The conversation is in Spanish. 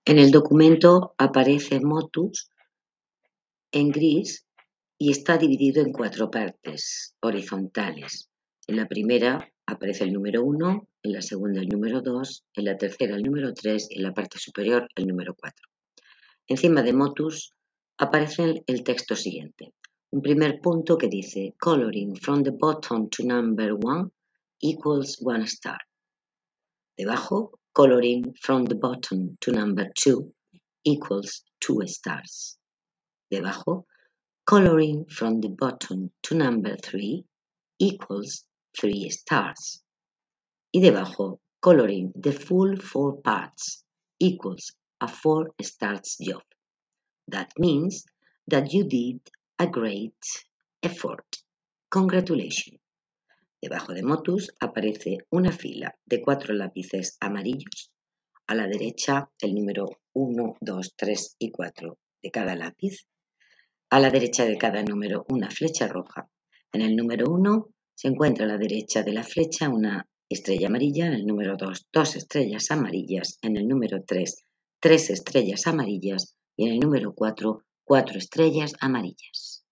En el documento aparece Motus en gris y está dividido en 4 partes horizontales. En la primera aparece el número 1, en la segunda el número 2, en la tercera el número 3 y en la parte superior el número 4. Encima de Motus aparece el texto siguiente. Un primer punto que dice Coloring from the bottom to number 1 equals 1 star. Debajo, Coloring from the bottom to number 2 equals 2 stars. Debajo, Coloring from the bottom to number 3 equals 3 stars. Y debajo, Coloring the full 4 parts equals a 4 stars job. That means that you did a great effort. Congratulations. Debajo de Motus aparece una fila de 4 lápices amarillos. A la derecha el número 1, 2, 3 y 4 de cada lápiz. A la derecha de cada número una flecha roja. En el número 1 se encuentra a la derecha de la flecha una estrella amarilla. En el número 2, 2 estrellas amarillas. En el número 3, 3 estrellas amarillas. Y en el número 4, 4 estrellas amarillas.